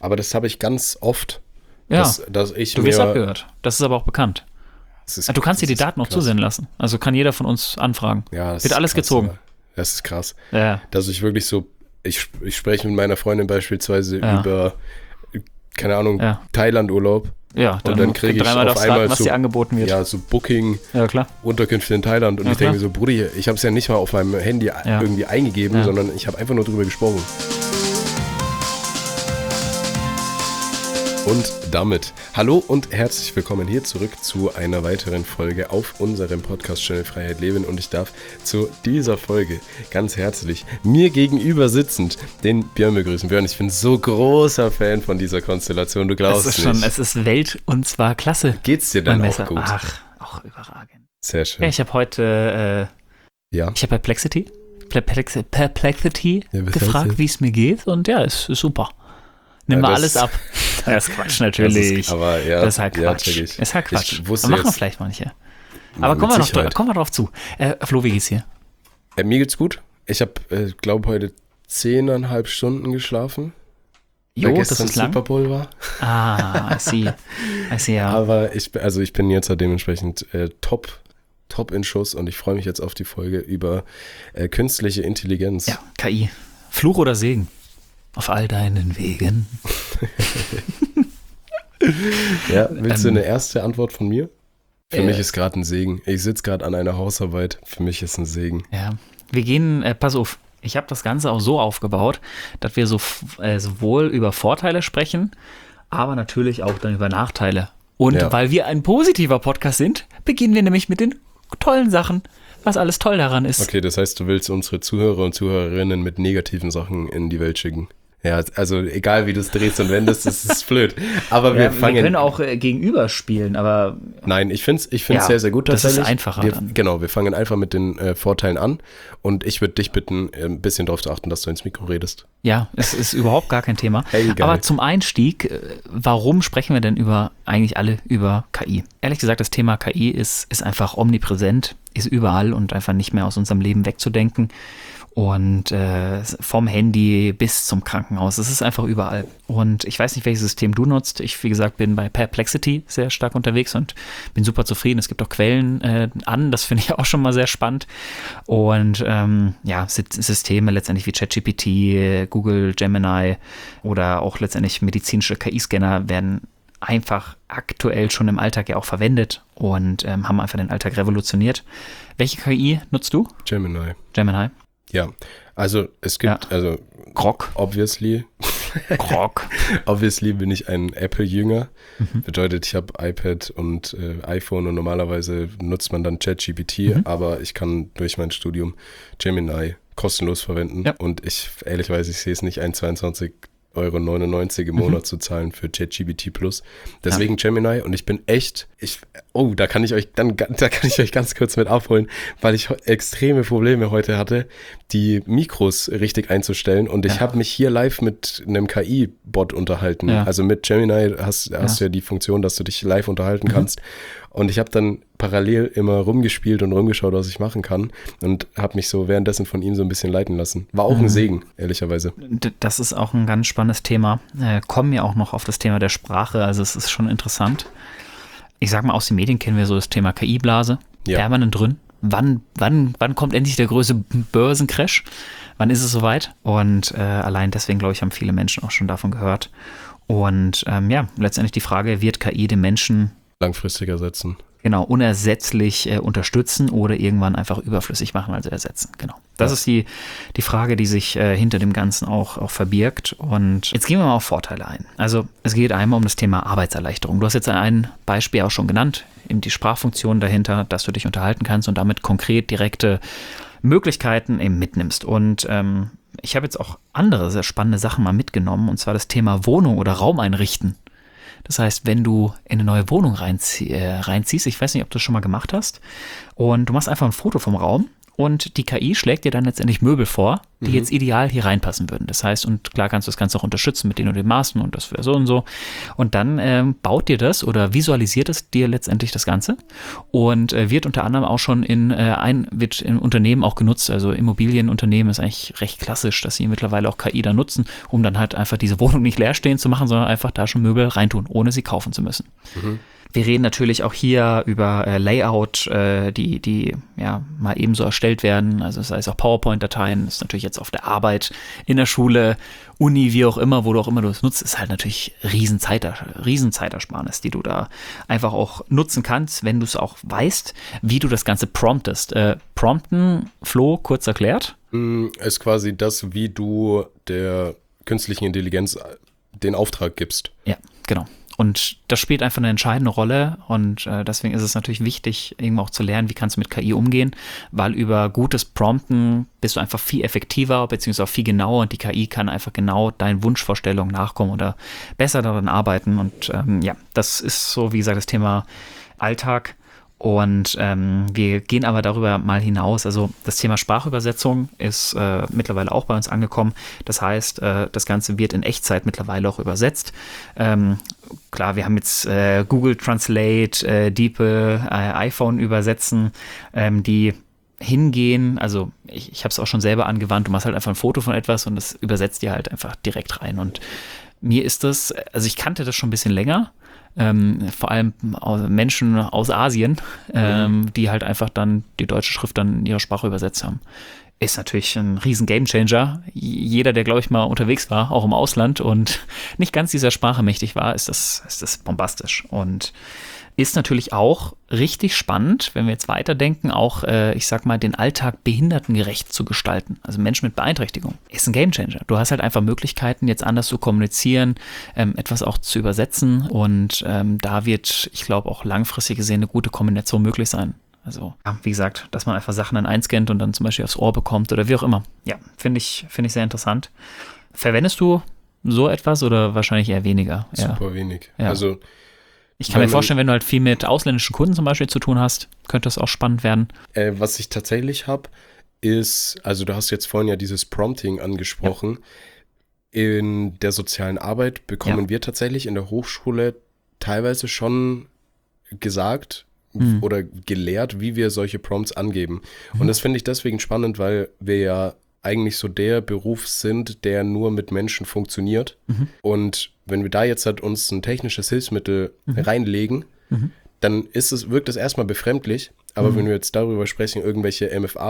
Aber das habe ich ganz oft, Ja, dass ich du wirst abgehört. Das ist aber auch bekannt. Du kannst dir die das ist Daten auch krass. zusenden lassen. Also kann jeder von uns anfragen. Ja, das Wird ist alles krass, gezogen. aber das ist krass. Ja, Dass ich wirklich so, ich spreche mit meiner Freundin beispielsweise Ja. über, keine Ahnung, Ja. Thailand-Urlaub. ja, Und dann kriege ich dreimal auf darfst einmal raten, was so, dir angeboten wird. ja, so Booking, Ja, klar. Unterkünfte in Thailand. Und Ja, ich denke mir klar. so, Brudi, ich habe es ja nicht mal auf meinem Handy irgendwie eingegeben, Ja. sondern ich habe einfach nur drüber gesprochen. Und damit hallo und herzlich willkommen hier zurück zu einer weiteren Folge auf unserem Podcast-Channel Freiheit Leben. Und ich darf zu dieser Folge ganz herzlich mir gegenüber sitzend den Björn begrüßen. Björn, ich bin so großer Fan von dieser Konstellation, du glaubst nicht. Es ist Welt und zwar klasse. Geht's dir denn Mein auch Messer. gut? Ach, auch überragend. Sehr schön. Ja, ich habe heute, Ja. ich habe Perplexity Ja, was heißt gefragt, das? wie es mir geht und ja, es ist super. Nimm Ja, mal das- alles ab. Das ist Quatsch, natürlich. aber ja, das ist halt ja, Quatsch. check ich. Ist halt Quatsch. Ich wusste machen jetzt- vielleicht manche. Ja, Aber mit kommen Sicherheit. wir drauf zu. Flo, wie geht's hier? Mir geht's gut. Ich habe, glaube heute 10,5 Stunden geschlafen. Jo, weil das gestern ist lang. Super Bowl war. I see, ja. Aber ich bin jetzt halt dementsprechend top in Schuss und ich freue mich jetzt auf die Folge über künstliche Intelligenz. Ja, KI. Fluch oder Segen? Auf all deinen Wegen. Ja, willst du eine erste Antwort von mir? Für Äh, mich ist gerade ein Segen. Ich sitze gerade an einer Hausarbeit. Für mich ist ein Segen. Ja, wir gehen, pass auf, ich habe das Ganze auch so aufgebaut, dass wir sowohl über Vorteile sprechen, aber natürlich auch dann über Nachteile. Und Ja. weil wir ein positiver Podcast sind, beginnen wir nämlich mit den tollen Sachen, was alles toll daran ist. Okay, das heißt, du willst unsere Zuhörer und Zuhörerinnen mit negativen Sachen in die Welt schicken. Ja, also egal wie du es drehst und wendest, das ist blöd. Aber wir Ja, fangen. wir können auch gegenüber spielen, aber Nein, ich finde es Ja, sehr, sehr gut das ist tatsächlich. einfacher Wir, dann. genau, wir fangen einfach mit den Vorteilen an und ich würde dich bitten, ein bisschen darauf zu achten, dass du ins Mikro redest. ja, es ist überhaupt gar kein Thema. Hey, geil. Aber zum Einstieg, warum sprechen wir denn eigentlich alle über KI? Ehrlich gesagt, das Thema KI ist einfach omnipräsent, ist überall und einfach nicht mehr aus unserem Leben wegzudenken. Und vom Handy bis zum Krankenhaus, es ist einfach überall. Und ich weiß nicht, welches System du nutzt. Ich, wie gesagt, bin bei Perplexity sehr stark unterwegs und bin super zufrieden. Es gibt auch Quellen das finde ich auch schon mal sehr spannend. Und ja, Systeme letztendlich wie ChatGPT, Google, Gemini oder auch letztendlich medizinische KI-Scanner werden einfach aktuell schon im Alltag ja auch verwendet und haben einfach den Alltag revolutioniert. Welche KI nutzt du? Gemini. Gemini? Ja, also es gibt, Ja. also Grok? obviously bin ich ein Apple-Jünger. Bedeutet, ich habe iPad und iPhone und normalerweise nutzt man dann ChatGPT, aber ich kann durch mein Studium Gemini kostenlos verwenden Ja. und ehrlicherweise, ich sehe es nicht ein 22,99 € im Monat zu zahlen für ChatGPT Plus. Deswegen Gemini und ich bin echt, da kann ich euch ganz kurz mit abholen, weil ich extreme Probleme heute hatte, die Mikros richtig einzustellen und ich habe mich hier live mit einem KI-Bot unterhalten. Ja. Also mit Gemini hast du ja die Funktion, dass du dich live unterhalten kannst und ich habe dann parallel immer rumgespielt und rumgeschaut, was ich machen kann und habe mich so währenddessen von ihm so ein bisschen leiten lassen. War auch ein Segen, ehrlicherweise. Das ist auch ein ganz spannendes Thema. Kommen ja auch noch auf das Thema der Sprache, also es ist schon interessant. Ich sag mal, aus den Medien kennen wir so das Thema KI-Blase, Ja. permanent drin. Wann kommt endlich der größte Börsencrash? Wann ist es soweit? Und allein deswegen, glaube ich, haben viele Menschen auch schon davon gehört. Und ja, letztendlich die Frage, wird KI den Menschen Langfristig ersetzen. genau unersetzlich unterstützen oder irgendwann einfach überflüssig machen, also ersetzen? Genau. Das ist die Frage, die sich hinter dem Ganzen auch verbirgt. Und jetzt gehen wir mal auf Vorteile ein. Also es geht einmal um das Thema Arbeitserleichterung. Du hast jetzt ein Beispiel auch schon genannt, eben die Sprachfunktion dahinter, dass du dich unterhalten kannst und damit konkret direkte Möglichkeiten eben mitnimmst. Und ich habe jetzt auch andere sehr spannende Sachen mal mitgenommen, und zwar das Thema Wohnung oder Raum einrichten. Das heißt, wenn du in eine neue Wohnung reinziehst, ich weiß nicht, ob du das schon mal gemacht hast, und du machst einfach ein Foto vom Raum und die KI schlägt dir dann letztendlich Möbel vor, die jetzt ideal hier reinpassen würden. Das heißt, und klar kannst du das Ganze auch unterstützen mit den und den Maßen und das wäre so und so. Und dann baut dir das oder visualisiert es dir letztendlich das Ganze und wird unter anderem auch schon wird in Unternehmen auch genutzt. Also Immobilienunternehmen ist eigentlich recht klassisch, dass sie mittlerweile auch KI da nutzen, um dann halt einfach diese Wohnung nicht leer stehen zu machen, sondern einfach da schon Möbel reintun, ohne sie kaufen zu müssen. Wir reden natürlich auch hier über Layout, die ja mal ebenso erstellt werden. Also sei es auch PowerPoint-Dateien, ist natürlich jetzt auf der Arbeit, in der Schule, Uni, wie auch immer, wo du auch immer du es nutzt, ist halt natürlich Riesenzeitersparnis, die du da einfach auch nutzen kannst, wenn du es auch weißt, wie du das Ganze promptest. Prompten, Flo, kurz erklärt? Ist quasi das, wie du der künstlichen Intelligenz den Auftrag gibst. Ja, genau. Und das spielt einfach eine entscheidende Rolle und deswegen ist es natürlich wichtig, eben auch zu lernen, wie kannst du mit KI umgehen, weil über gutes Prompten bist du einfach viel effektiver, beziehungsweise auch viel genauer und die KI kann einfach genau deinen Wunschvorstellungen nachkommen oder besser daran arbeiten und ja, das ist so, wie gesagt, das Thema Alltag. Und wir gehen aber darüber mal hinaus. Also das Thema Sprachübersetzung ist mittlerweile auch bei uns angekommen. Das heißt, das Ganze wird in Echtzeit mittlerweile auch übersetzt. Klar, wir haben jetzt Google Translate, DeepL, iPhone übersetzen, die hingehen. Also ich habe es auch schon selber angewandt. Du machst halt einfach ein Foto von etwas und das übersetzt dir halt einfach direkt rein. Und mir ist das, also ich kannte das schon ein bisschen länger. Vor allem Menschen aus Asien, die halt einfach dann die deutsche Schrift dann in ihrer Sprache übersetzt haben. Ist natürlich ein riesen Gamechanger. Jeder, der, glaube ich, mal unterwegs war, auch im Ausland und nicht ganz dieser Sprache mächtig war, ist das bombastisch. Und ist natürlich auch richtig spannend, wenn wir jetzt weiterdenken, auch, ich sag mal, den Alltag behindertengerecht zu gestalten. Also Menschen mit Beeinträchtigung. Ist ein Gamechanger. Du hast halt einfach Möglichkeiten, jetzt anders zu kommunizieren, etwas auch zu übersetzen und da wird, ich glaube, auch langfristig gesehen eine gute Kombination möglich sein. Also, ja, wie gesagt, dass man einfach Sachen dann einscannt und dann zum Beispiel aufs Ohr bekommt oder wie auch immer. Ja, finde ich sehr interessant. Verwendest du so etwas oder wahrscheinlich eher weniger? Super wenig. Ja. Also ich kann mir vorstellen, wenn du halt viel mit ausländischen Kunden zum Beispiel zu tun hast, könnte das auch spannend werden. Was ich tatsächlich habe, ist, also du hast jetzt vorhin ja dieses Prompting angesprochen. Ja. In der sozialen Arbeit bekommen wir tatsächlich in der Hochschule teilweise schon gesagt oder gelehrt, wie wir solche Prompts angeben. Und das finde ich deswegen spannend, weil wir ja eigentlich so der Beruf sind, der nur mit Menschen funktioniert. Und wenn wir da jetzt halt uns ein technisches Hilfsmittel reinlegen, dann wirkt es erstmal befremdlich. Aber wenn wir jetzt darüber sprechen, irgendwelche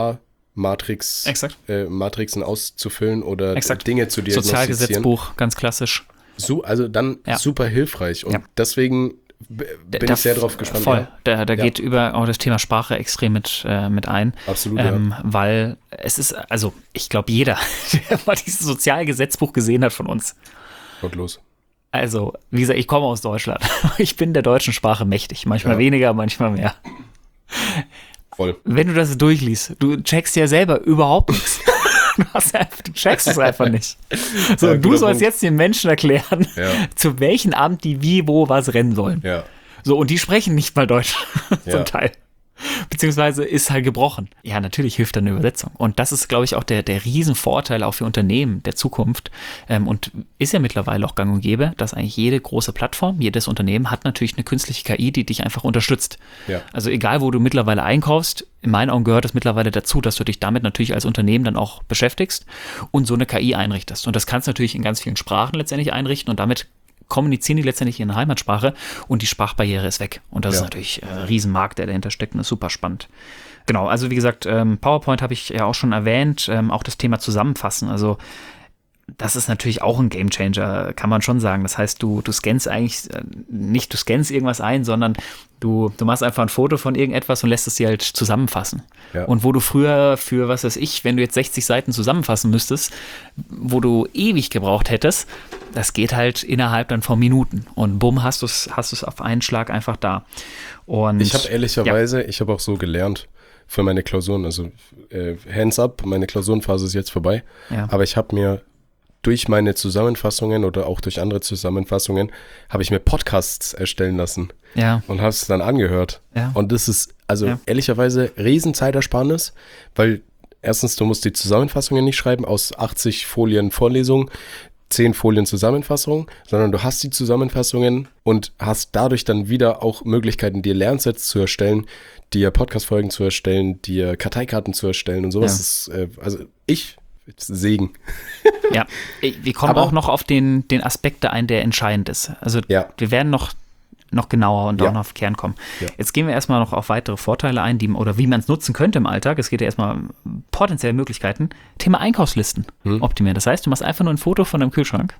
MFA-Matrixen auszufüllen oder Dinge zu diagnostizieren. Sozialgesetzbuch, ganz klassisch. Also dann super hilfreich. Und deswegen bin ich sehr drauf gespannt. Voll. Da geht über auch das Thema Sprache extrem mit ein. Absolut, weil es ist, also ich glaube, jeder, der mal dieses Sozialgesetzbuch gesehen hat von uns. Und los. Also, wie gesagt, ich komme aus Deutschland. Ich bin der deutschen Sprache mächtig. Manchmal weniger, manchmal mehr. Voll. Wenn du das durchliest, du checkst ja selber überhaupt nichts. Du checkst es einfach nicht. So, ja, du sollst jetzt den Menschen erklären, zu welchem Amt die wie, wo, was rennen sollen. Ja. So, und die sprechen nicht mal Deutsch zum Teil. Beziehungsweise ist halt gebrochen. Ja, natürlich hilft da eine Übersetzung. Und das ist, glaube ich, auch der Riesenvorteil auch für Unternehmen der Zukunft. Und ist ja mittlerweile auch gang und gäbe, dass eigentlich jede große Plattform, jedes Unternehmen hat natürlich eine künstliche KI, die dich einfach unterstützt. Ja. Also egal, wo du mittlerweile einkaufst, in meinen Augen gehört es mittlerweile dazu, dass du dich damit natürlich als Unternehmen dann auch beschäftigst und so eine KI einrichtest. Und das kannst du natürlich in ganz vielen Sprachen letztendlich einrichten und damit kommunizieren die letztendlich in der Heimatsprache und die Sprachbarriere ist weg. Und das ist natürlich ein Riesenmarkt, der dahinter steckt und ist super spannend. Genau, also wie gesagt, PowerPoint habe ich ja auch schon erwähnt, auch das Thema Zusammenfassen. Also das ist natürlich auch ein Gamechanger, kann man schon sagen. Das heißt, du scannst eigentlich nicht, du scannst irgendwas ein, sondern du machst einfach ein Foto von irgendetwas und lässt es dir halt zusammenfassen. Ja. Und wo du früher für, was weiß ich, wenn du jetzt 60 Seiten zusammenfassen müsstest, wo du ewig gebraucht hättest, das geht halt innerhalb dann von Minuten. Und bumm, hast du es auf einen Schlag einfach da. Und ich habe ehrlicherweise, ich habe auch so gelernt für meine Klausuren, also hands up, meine Klausurenphase ist jetzt vorbei, aber ich habe mir durch meine Zusammenfassungen oder auch durch andere Zusammenfassungen habe ich mir Podcasts erstellen lassen und habe es dann angehört. Ja. Und das ist Also ehrlicherweise Riesenzeitersparnis, weil erstens, du musst die Zusammenfassungen nicht schreiben aus 80 Folien Vorlesung, 10 Folien Zusammenfassung, sondern du hast die Zusammenfassungen und hast dadurch dann wieder auch Möglichkeiten, dir Lernsets zu erstellen, dir Podcast-Folgen zu erstellen, dir Karteikarten zu erstellen und sowas. Ja. Segen. Ja, wir kommen auch noch auf den Aspekt ein, der entscheidend ist. Also wir werden noch genauer und auch noch auf den Kern kommen. Ja. Jetzt gehen wir erstmal noch auf weitere Vorteile ein, oder wie man es nutzen könnte im Alltag. Es geht ja erstmal um potenzielle Möglichkeiten. Thema Einkaufslisten optimieren. Das heißt, du machst einfach nur ein Foto von deinem Kühlschrank.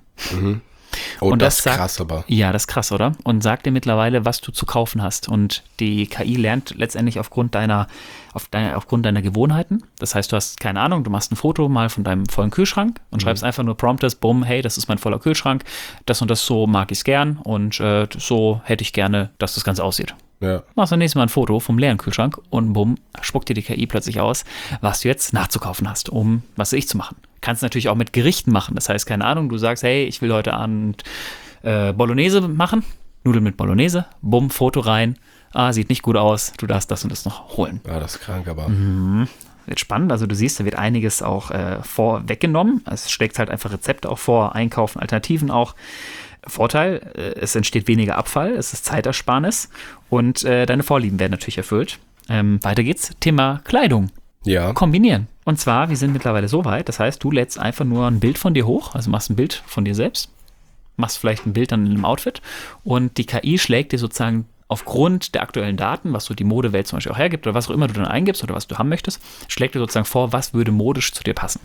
Oh, und das ist krass aber. Ja, das ist krass, oder? Und sagt dir mittlerweile, was du zu kaufen hast. Und die KI lernt letztendlich aufgrund deiner Gewohnheiten. Das heißt, du hast keine Ahnung, du machst ein Foto mal von deinem vollen Kühlschrank und schreibst einfach nur promptest, bumm, hey, das ist mein voller Kühlschrank, das und das, so mag ich es gern und so hätte ich gerne, dass das Ganze aussieht. Ja. Machst dann nächstes Mal ein Foto vom leeren Kühlschrank und bumm, spuckt dir die KI plötzlich aus, was du jetzt nachzukaufen hast, um was weiß ich zu machen. Kannst natürlich auch mit Gerichten machen. Das heißt, keine Ahnung, du sagst, hey, ich will heute Abend Bolognese machen, Nudeln mit Bolognese, bumm, Foto rein, sieht nicht gut aus, du darfst das und das noch holen. Ja, das ist krank, aber. Wird spannend, also du siehst, da wird einiges auch vorweggenommen. Es schlägt halt einfach Rezepte auch vor, Einkaufen, Alternativen auch. Vorteil, es entsteht weniger Abfall, es ist Zeitersparnis und deine Vorlieben werden natürlich erfüllt. Weiter geht's, Thema Kleidung. Ja. Kombinieren. Und zwar, wir sind mittlerweile so weit, das heißt, du lädst einfach nur ein Bild von dir hoch, also machst ein Bild von dir selbst, machst vielleicht ein Bild dann in einem Outfit und die KI schlägt dir sozusagen aufgrund der aktuellen Daten, was so die Modewelt zum Beispiel auch hergibt oder was auch immer du dann eingibst oder was du haben möchtest, schlägt dir sozusagen vor, was würde modisch zu dir passen.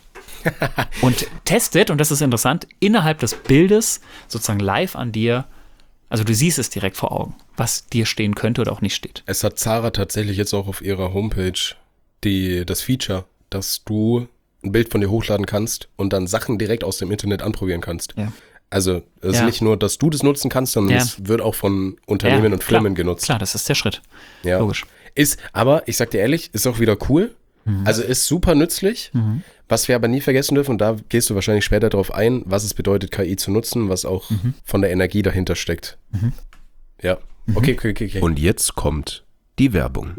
Und testet, und das ist interessant, innerhalb des Bildes sozusagen live an dir, also du siehst es direkt vor Augen, was dir stehen könnte oder auch nicht steht. Es hat Zara tatsächlich jetzt auch auf ihrer Homepage das Feature, dass du ein Bild von dir hochladen kannst und dann Sachen direkt aus dem Internet anprobieren kannst. Ja. Also es ist nicht nur, dass du das nutzen kannst, sondern es wird auch von Unternehmen und Firmen genutzt. Klar, das ist der Schritt. Ja. Logisch. Aber ich sag dir ehrlich, ist auch wieder cool. Also ist super nützlich. Was wir aber nie vergessen dürfen, und da gehst du wahrscheinlich später drauf ein, was es bedeutet, KI zu nutzen, was auch von der Energie dahinter steckt. Ja, okay. Und jetzt kommt die Werbung.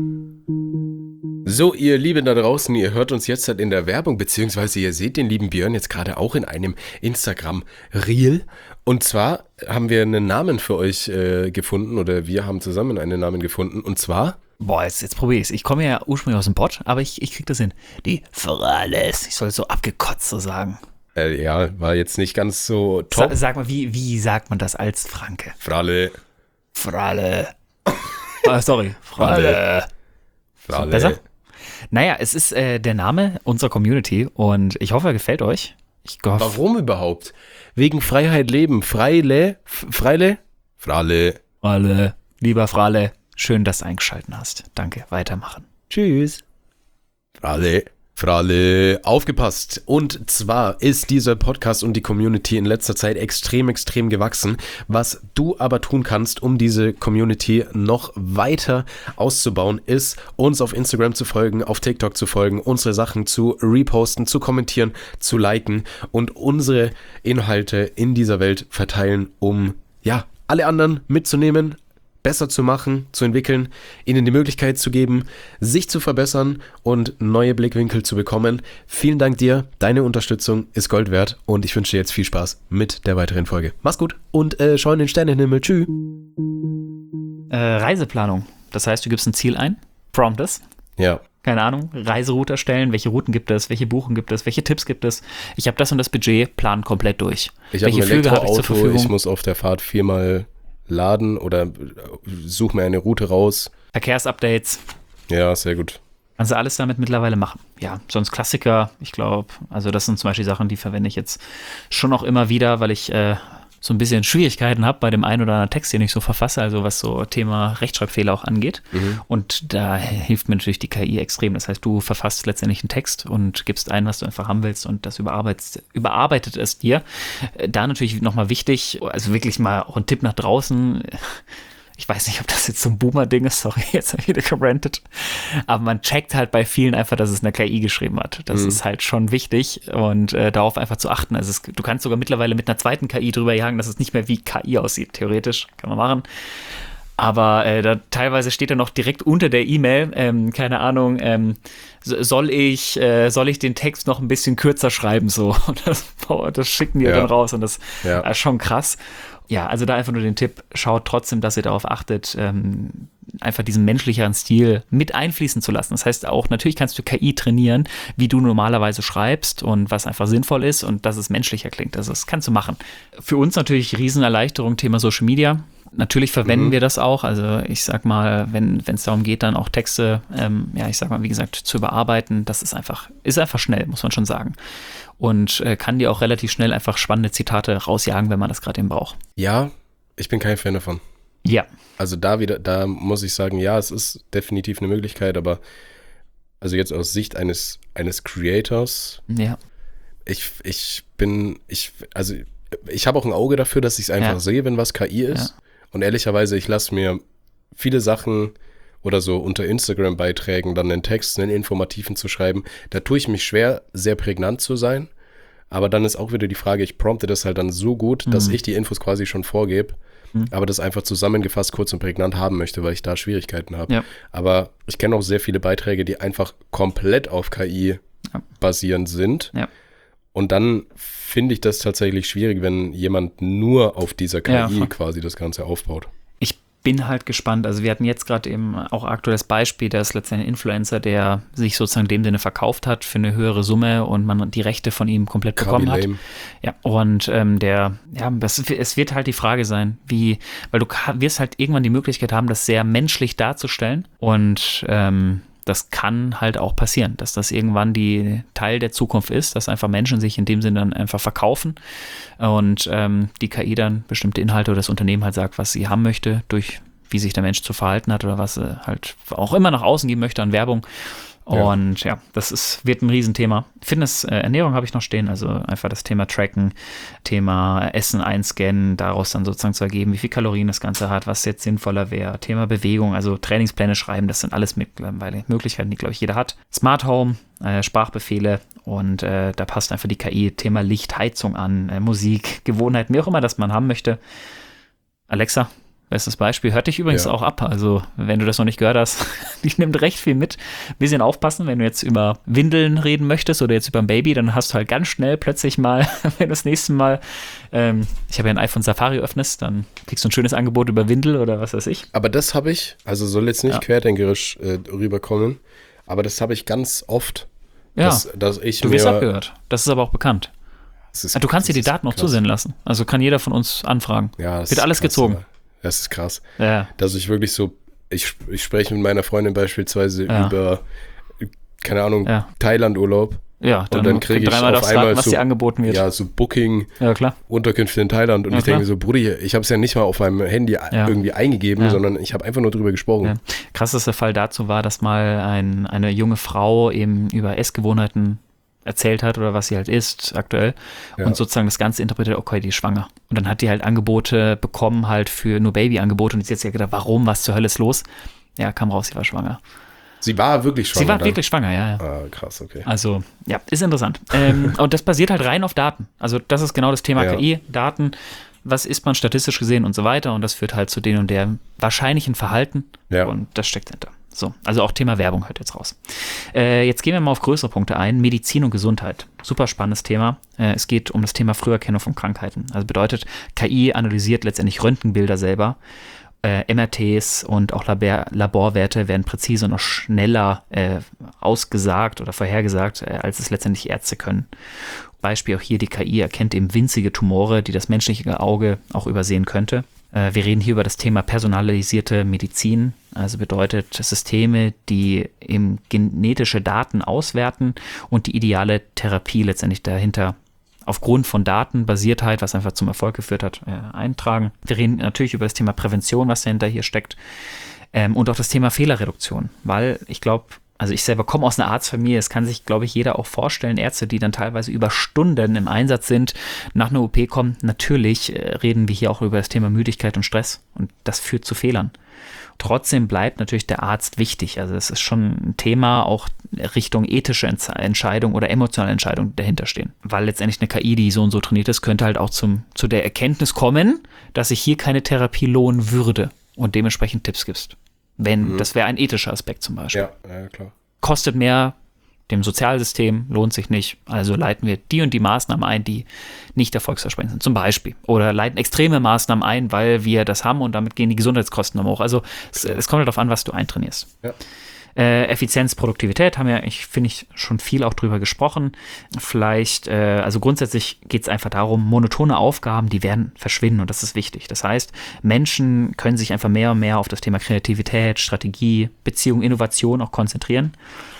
So, ihr Lieben da draußen, ihr hört uns jetzt halt in der Werbung, beziehungsweise ihr seht den lieben Björn jetzt gerade auch in einem Instagram-Reel. Und zwar haben wir einen Namen für euch gefunden, oder wir haben zusammen einen Namen gefunden, und zwar... Boah, jetzt probiere ich es. Ich komme ja ursprünglich aus dem Pott, aber ich kriege das hin. Die Frales. Ich soll so abgekotzt so sagen. Ja, war jetzt nicht ganz so top. Sag mal, wie sagt man das als Franke? Frale. Sorry. Frale. Besser? Naja, es ist der Name unserer Community und ich hoffe, er gefällt euch. Warum überhaupt? Wegen Freiheit leben. Freile. Lieber Frale, schön, dass du eingeschaltet hast. Danke, weitermachen. Tschüss. Frale, aufgepasst. Und zwar ist dieser Podcast und die Community in letzter Zeit extrem gewachsen. Was du aber tun kannst, um diese Community noch weiter auszubauen, ist, uns auf Instagram zu folgen, auf TikTok zu folgen, unsere Sachen zu reposten, zu kommentieren, zu liken und unsere Inhalte in dieser Welt verteilen, um alle anderen mitzunehmen, besser zu machen, zu entwickeln, ihnen die Möglichkeit zu geben, sich zu verbessern und neue Blickwinkel zu bekommen. Vielen Dank dir, deine Unterstützung ist Gold wert und ich wünsche dir jetzt viel Spaß mit der weiteren Folge. Mach's gut und schau in den Sternenhimmel. Tschüss. Reiseplanung. Das heißt, du gibst ein Ziel ein, promptest. Ja. Keine Ahnung, Reiseroute erstellen, welche Routen gibt es, welche Buchen gibt es, welche Tipps gibt es. Ich habe das und das Budget, plan komplett durch. Ich habe ein Elektroauto, ich muss auf der Fahrt 4-mal laden oder suche mir eine Route raus. Verkehrsupdates. Ja, sehr gut. Kannst du alles damit mittlerweile machen. Ja, sonst Klassiker, ich glaube, also das sind zum Beispiel Sachen, die verwende ich jetzt schon auch immer wieder, weil ich so ein bisschen Schwierigkeiten habe bei dem einen oder anderen Text, den ich so verfasse, also was so Thema Rechtschreibfehler auch angeht. Und da hilft mir natürlich die KI extrem. Das heißt, du verfasst letztendlich einen Text und gibst ein, was du einfach haben willst und das überarbeitet es dir. Da natürlich nochmal wichtig, also wirklich mal auch ein Tipp nach draußen. Ich weiß nicht, ob das jetzt so ein Boomer-Ding ist, sorry, jetzt habe ich wieder gerantet. Aber man checkt halt bei vielen einfach, dass es eine KI geschrieben hat. Das ist halt schon wichtig und darauf einfach zu achten. Also du kannst sogar mittlerweile mit einer zweiten KI drüber jagen, dass es nicht mehr wie KI aussieht. Theoretisch kann man machen. Aber da teilweise steht da noch direkt unter der E-Mail, keine Ahnung, soll ich den Text noch ein bisschen kürzer schreiben, so. Und das schicken die dann raus und das ist schon krass. Ja, also da einfach nur den Tipp, schaut trotzdem, dass ihr darauf achtet, einfach diesen menschlicheren Stil mit einfließen zu lassen. Das heißt auch, natürlich kannst du KI trainieren, wie du normalerweise schreibst und was einfach sinnvoll ist und dass es menschlicher klingt. Also das kannst du machen. Für uns natürlich Riesenerleichterung, Thema Social Media. Natürlich verwenden wir das auch. Also ich sag mal, wenn es darum geht, dann auch Texte, wie gesagt, zu überarbeiten, das ist einfach schnell, muss man schon sagen. Und kann dir auch relativ schnell einfach spannende Zitate rausjagen, wenn man das gerade eben braucht. Ja, ich bin kein Fan davon. Ja. Also da muss ich sagen, ja, es ist definitiv eine Möglichkeit, aber also jetzt aus Sicht eines Creators, ich habe auch ein Auge dafür, dass ich es einfach sehe, wenn was KI ist. Ja. Und ehrlicherweise, ich lasse mir viele Sachen oder so unter Instagram-Beiträgen dann einen Text, einen informativen zu schreiben. Da tue ich mich schwer, sehr prägnant zu sein. Aber dann ist auch wieder die Frage, ich prompte das halt dann so gut, dass ich die Infos quasi schon vorgebe, aber das einfach zusammengefasst kurz und prägnant haben möchte, weil ich da Schwierigkeiten habe. Ja. Aber ich kenne auch sehr viele Beiträge, die einfach komplett auf KI basierend sind. Ja. Und dann finde ich das tatsächlich schwierig, wenn jemand nur auf dieser KI quasi das Ganze aufbaut. Ich bin halt gespannt. Also wir hatten jetzt gerade eben auch aktuelles Beispiel, da ist letztendlich ein Influencer, der sich sozusagen in dem Sinne verkauft hat für eine höhere Summe und man die Rechte von ihm komplett bekommen hat. Ja, und es wird halt die Frage sein, weil du wirst halt irgendwann die Möglichkeit haben, das sehr menschlich darzustellen und das kann halt auch passieren, dass das irgendwann die Teil der Zukunft ist, dass einfach Menschen sich in dem Sinne dann einfach verkaufen und die KI dann bestimmte Inhalte oder das Unternehmen halt sagt, was sie haben möchte, durch wie sich der Mensch zu verhalten hat oder was er halt auch immer nach außen geben möchte an Werbung. Und wird ein Riesenthema. Fitness, Ernährung habe ich noch stehen, also einfach das Thema Tracken, Thema Essen einscannen, daraus dann sozusagen zu ergeben, wie viel Kalorien das Ganze hat, was jetzt sinnvoller wäre. Thema Bewegung, also Trainingspläne schreiben, das sind alles mittlerweile Möglichkeiten, die, glaube ich, jeder hat. Smart Home, Sprachbefehle und da passt einfach die KI, Thema Licht, Heizung an, Musik, Gewohnheiten, wie auch immer das man haben möchte. Alexa. Bestes Beispiel, hört dich übrigens auch ab, also wenn du das noch nicht gehört hast, die nimmt recht viel mit. Ein bisschen aufpassen, wenn du jetzt über Windeln reden möchtest oder jetzt über ein Baby, dann hast du halt ganz schnell plötzlich mal, wenn du das nächste Mal, ich habe ja ein iPhone Safari öffnest, dann kriegst du ein schönes Angebot über Windel oder was weiß ich. Aber das habe ich, also soll jetzt nicht querdenkerisch rüberkommen, aber das habe ich ganz oft, dass ich du wirst abgehört, das ist aber auch bekannt. Du kannst dir die Daten auch zusenden lassen, also kann jeder von uns anfragen, wird alles gezogen. Aber. Das ist krass. Ja. Dass ich wirklich so, ich spreche mit meiner Freundin beispielsweise über, keine Ahnung, Thailand-Urlaub. Ja, und dann kriege ich dreimal auf einmal fragen, was dir angeboten wird. Ja, so Booking, Unterkünfte in Thailand. Und ich denke mir so, Brudi, ich habe es ja nicht mal auf meinem Handy irgendwie eingegeben, sondern ich habe einfach nur drüber gesprochen. Ja. Krassester Fall dazu war, dass mal eine junge Frau eben über Essgewohnheiten erzählt hat oder was sie halt isst aktuell und sozusagen das Ganze interpretiert, okay, die ist schwanger. Und dann hat die halt Angebote bekommen halt für nur Babyangebote und jetzt gedacht, warum, was zur Hölle ist los? Ja, kam raus, sie war schwanger. Sie war wirklich schwanger? Sie war wirklich schwanger, ja. Ah, krass, okay. Also, ist interessant. Und das basiert halt rein auf Daten. Also das ist genau das Thema KI, Daten, was isst man statistisch gesehen und so weiter und das führt halt zu den und der wahrscheinlichen Verhalten und das steckt dahinter. So, also auch Thema Werbung hört jetzt raus. Jetzt gehen wir mal auf größere Punkte ein. Medizin und Gesundheit. Super spannendes Thema. Es geht um das Thema Früherkennung von Krankheiten. Also bedeutet, KI analysiert letztendlich Röntgenbilder selber. MRTs und auch Laborwerte werden präzise und auch schneller ausgesagt oder vorhergesagt, als es letztendlich Ärzte können. Beispiel auch hier, die KI erkennt eben winzige Tumore, die das menschliche Auge auch übersehen könnte. Wir reden hier über das Thema personalisierte Medizin, also bedeutet Systeme, die eben genetische Daten auswerten und die ideale Therapie letztendlich dahinter aufgrund von Datenbasiertheit, was einfach zum Erfolg geführt hat, eintragen. Wir reden natürlich über das Thema Prävention, was dahinter hier steckt und auch das Thema Fehlerreduktion, weil ich glaube, also ich selber komme aus einer Arztfamilie, es kann sich, glaube ich, jeder auch vorstellen, Ärzte, die dann teilweise über Stunden im Einsatz sind, nach einer OP kommen. Natürlich reden wir hier auch über das Thema Müdigkeit und Stress und das führt zu Fehlern. Trotzdem bleibt natürlich der Arzt wichtig. Also es ist schon ein Thema, auch Richtung ethische Entscheidung oder emotionale Entscheidung dahinter stehen. Weil letztendlich eine KI, die so und so trainiert ist, könnte halt auch zu der Erkenntnis kommen, dass sich hier keine Therapie lohnen würde. und dementsprechend Tipps gibst. Das wäre ein ethischer Aspekt zum Beispiel. Ja, klar. Kostet mehr, dem Sozialsystem lohnt sich nicht, also leiten wir die und die Maßnahmen ein, die nicht erfolgsversprechend sind, zum Beispiel. Oder leiten extreme Maßnahmen ein, weil wir das haben und damit gehen die Gesundheitskosten nochmal hoch. Also es kommt darauf an, was du eintrainierst. Ja. Effizienz, Produktivität haben wir, finde ich, schon viel auch drüber gesprochen. Vielleicht, also grundsätzlich geht es einfach darum, monotone Aufgaben, die werden verschwinden und das ist wichtig. Das heißt, Menschen können sich einfach mehr und mehr auf das Thema Kreativität, Strategie, Beziehung, Innovation auch konzentrieren.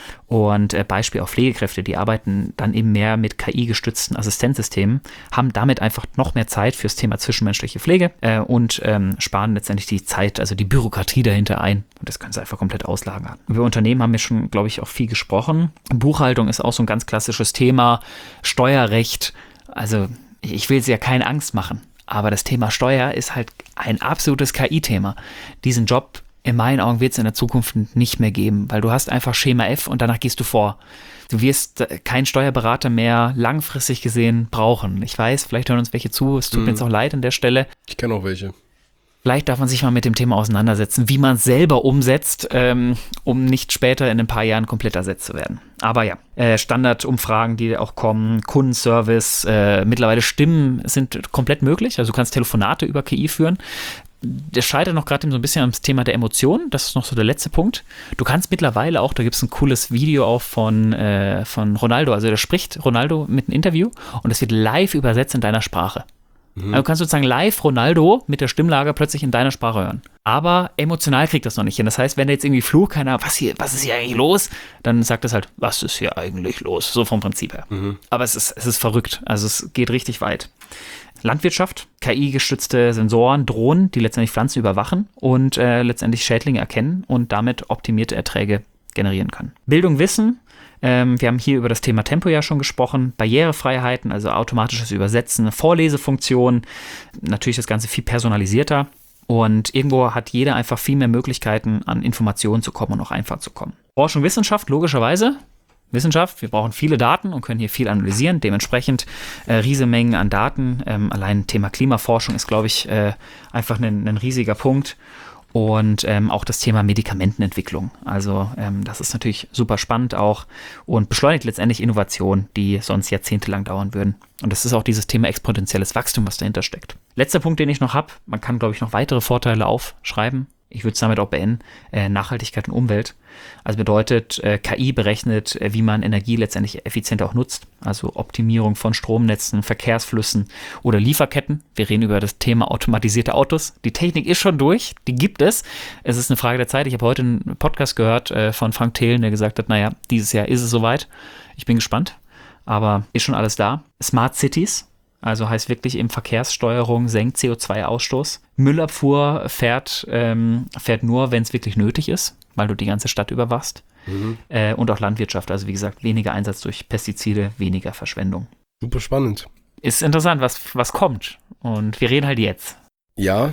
Und Beispiel auch Pflegekräfte, die arbeiten dann eben mehr mit KI-gestützten Assistenzsystemen, haben damit einfach noch mehr Zeit fürs Thema zwischenmenschliche Pflege und sparen letztendlich die Zeit, also die Bürokratie dahinter ein. Und das können sie einfach komplett auslagern. Über Unternehmen haben wir schon, glaube ich, auch viel gesprochen. Buchhaltung ist auch so ein ganz klassisches Thema. Steuerrecht, also ich will sie ja keine Angst machen, aber das Thema Steuer ist halt ein absolutes KI-Thema. Diesen Job in meinen Augen wird es in der Zukunft nicht mehr geben, weil du hast einfach Schema F und danach gehst du vor. Du wirst keinen Steuerberater mehr langfristig gesehen brauchen. Ich weiß, vielleicht hören uns welche zu, es tut mir jetzt auch leid an der Stelle. Ich kenne auch welche. Vielleicht darf man sich mal mit dem Thema auseinandersetzen, wie man es selber umsetzt, um nicht später in ein paar Jahren komplett ersetzt zu werden. Aber ja, Standardumfragen, die auch kommen, Kundenservice, mittlerweile Stimmen sind komplett möglich. Also du kannst Telefonate über KI führen. Der scheitert noch gerade so ein bisschen am Thema der Emotionen. Das ist noch so der letzte Punkt. Du kannst mittlerweile auch, da gibt es ein cooles Video auch von Ronaldo. Also da spricht Ronaldo mit einem Interview und es wird live übersetzt in deiner Sprache. Also du kannst sozusagen live Ronaldo mit der Stimmlage plötzlich in deiner Sprache hören. Aber emotional kriegt das noch nicht hin. Das heißt, wenn da jetzt irgendwie Fluch, keiner, was ist hier eigentlich los? Dann sagt es halt, was ist hier eigentlich los? So vom Prinzip her. Aber es ist verrückt. Also es geht richtig weit. Landwirtschaft, KI-gestützte Sensoren, Drohnen, die letztendlich Pflanzen überwachen und letztendlich Schädlinge erkennen und damit optimierte Erträge generieren können. Bildung, Wissen. Wir haben hier über das Thema Tempo ja schon gesprochen. Barrierefreiheiten, also automatisches Übersetzen, Vorlesefunktionen. Natürlich das Ganze viel personalisierter. Und irgendwo hat jeder einfach viel mehr Möglichkeiten, an Informationen zu kommen und auch einfach zu kommen. Forschung, Wissenschaft, logischerweise. Wissenschaft, wir brauchen viele Daten und können hier viel analysieren, dementsprechend riesige Mengen an Daten. Allein Thema Klimaforschung ist, glaube ich, einfach ein riesiger Punkt. Und auch das Thema Medikamentenentwicklung. Also das ist natürlich super spannend auch und beschleunigt letztendlich Innovationen, die sonst jahrzehntelang dauern würden. Und das ist auch dieses Thema exponentielles Wachstum, was dahinter steckt. Letzter Punkt, den ich noch habe, man kann, glaube ich, noch weitere Vorteile aufschreiben. Ich würde es damit auch beenden, Nachhaltigkeit und Umwelt. Also bedeutet, KI berechnet, wie man Energie letztendlich effizienter auch nutzt. Also Optimierung von Stromnetzen, Verkehrsflüssen oder Lieferketten. Wir reden über das Thema automatisierte Autos. Die Technik ist schon durch, die gibt es. Es ist eine Frage der Zeit. Ich habe heute einen Podcast gehört von Frank Thelen, der gesagt hat, naja, dieses Jahr ist es soweit. Ich bin gespannt, aber ist schon alles da. Smart Cities. Also heißt wirklich eben Verkehrssteuerung senkt CO2-Ausstoß. Müllabfuhr fährt nur, wenn es wirklich nötig ist, weil du die ganze Stadt überwachst. Und auch Landwirtschaft, also wie gesagt, weniger Einsatz durch Pestizide, weniger Verschwendung. Super spannend. Ist interessant, was kommt. Und wir reden halt jetzt. Ja,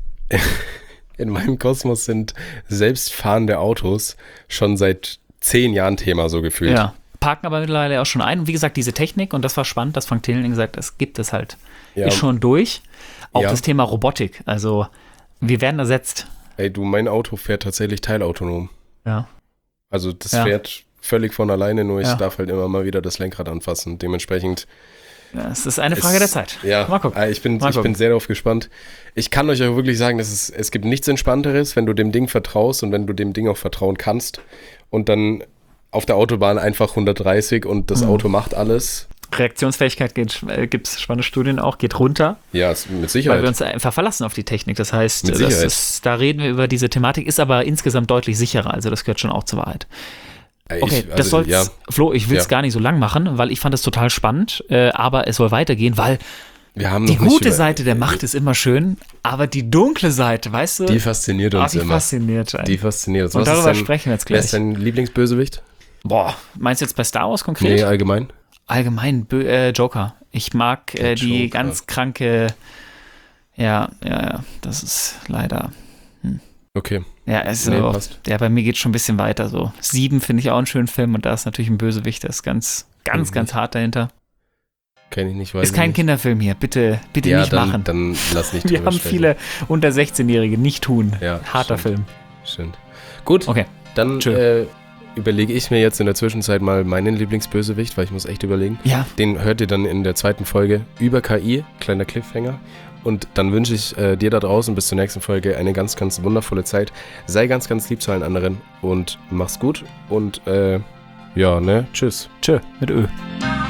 in meinem Kosmos sind selbstfahrende Autos schon seit 10 Jahren Thema, so gefühlt. Ja. Parken aber mittlerweile auch schon ein. Und wie gesagt, diese Technik, und das war spannend, dass Frank Thelen gesagt hat, es gibt es halt, ist schon durch. Auch das Thema Robotik, also wir werden ersetzt. Ey, mein Auto fährt tatsächlich teilautonom. Ja. Also das fährt völlig von alleine, nur ich darf halt immer mal wieder das Lenkrad anfassen. Dementsprechend. Ja, es ist eine Frage der Zeit. Ja, mal gucken. Ich bin sehr darauf gespannt. Ich kann euch auch wirklich sagen, es gibt nichts Entspannteres, wenn du dem Ding vertraust und wenn du dem Ding auch vertrauen kannst und dann auf der Autobahn einfach 130 und das Auto macht alles. Reaktionsfähigkeit gibt es spannende Studien auch, geht runter. Ja, mit Sicherheit. Weil wir uns einfach verlassen auf die Technik. Das heißt, da reden wir über diese Thematik, ist aber insgesamt deutlich sicherer. Also das gehört schon auch zur Wahrheit. Okay, Flo, ich will es gar nicht so lang machen, weil ich fand es total spannend, aber es soll weitergehen, weil die gute Seite der Macht ist immer schön, aber die dunkle Seite, weißt du? Die fasziniert uns immer. Die fasziniert uns. Und darüber sprechen wir jetzt gleich. Wer ist dein Lieblingsbösewicht? Boah, meinst du jetzt bei Star Wars konkret? Nee, allgemein. Allgemein, Joker. Ich mag die ganz kranke, ja, das ist leider. Okay. Ja, bei mir geht es schon ein bisschen weiter so. 7 finde ich auch einen schönen Film und da ist natürlich ein Bösewicht, der ist ganz hart dahinter. Kenn ich nicht, weiß Ist kein nicht. Kinderfilm hier. Bitte Ja, nicht machen. dann lass nicht Wir drüber haben sprechen. viele unter 16-Jährige, nicht tun. Ja, Harter stimmt. Film. Stimmt. Gut, Okay. dann überlege ich mir jetzt in der Zwischenzeit mal meinen Lieblingsbösewicht, weil ich muss echt überlegen. Ja, Den hört ihr dann in der zweiten Folge über KI, kleiner Cliffhanger. Und dann wünsche ich dir da draußen bis zur nächsten Folge eine ganz, ganz wundervolle Zeit. Sei ganz, ganz lieb zu allen anderen und mach's gut. Und tschüss. tschö, mit Ö.